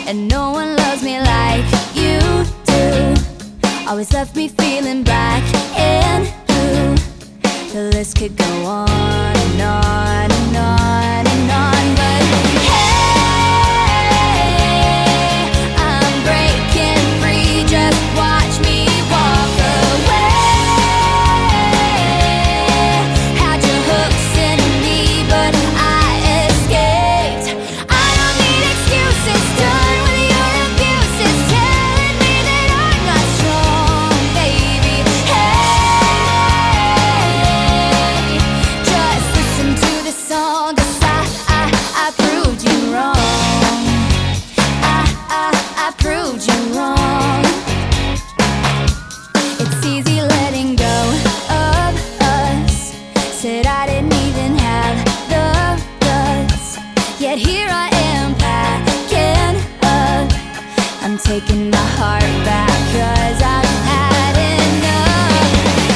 and no one loves me like you do. Always left me feeling black and blue. The list could go on and on and on and on, but hey, I'm breaking free. Just watch me walk away. Had your hooks in me, but I escaped. I don't need excuses. Done with your abuses, telling me that I'm not strong, baby. Hey, just listen to the song, 'cause I proved you wrong. I proved you wrong. It's easy letting go of us. Said I didn't even have the guts. Yet here I am packing up. I'm taking my heart back, 'cause I've had enough.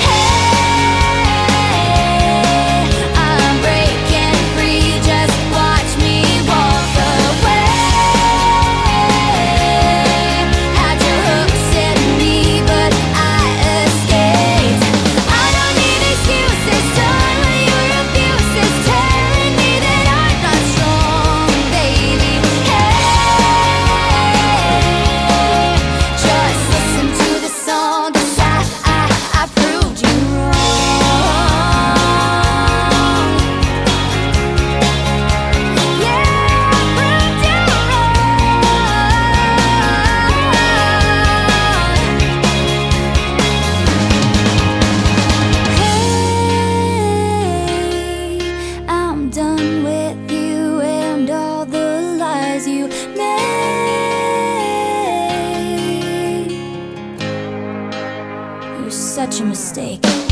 Hey, I'm breaking free. Just watch me walk away. Had your hooks in me, but I escaped. I don't need excuses. Done with your abuses, telling me that I'm not strong, baby. Hey, just listen to the song, 'cause I proved you wrong. Yeah, I proved you wrong. Hey, I'm done with you and all the lies you made. You're such a mistake.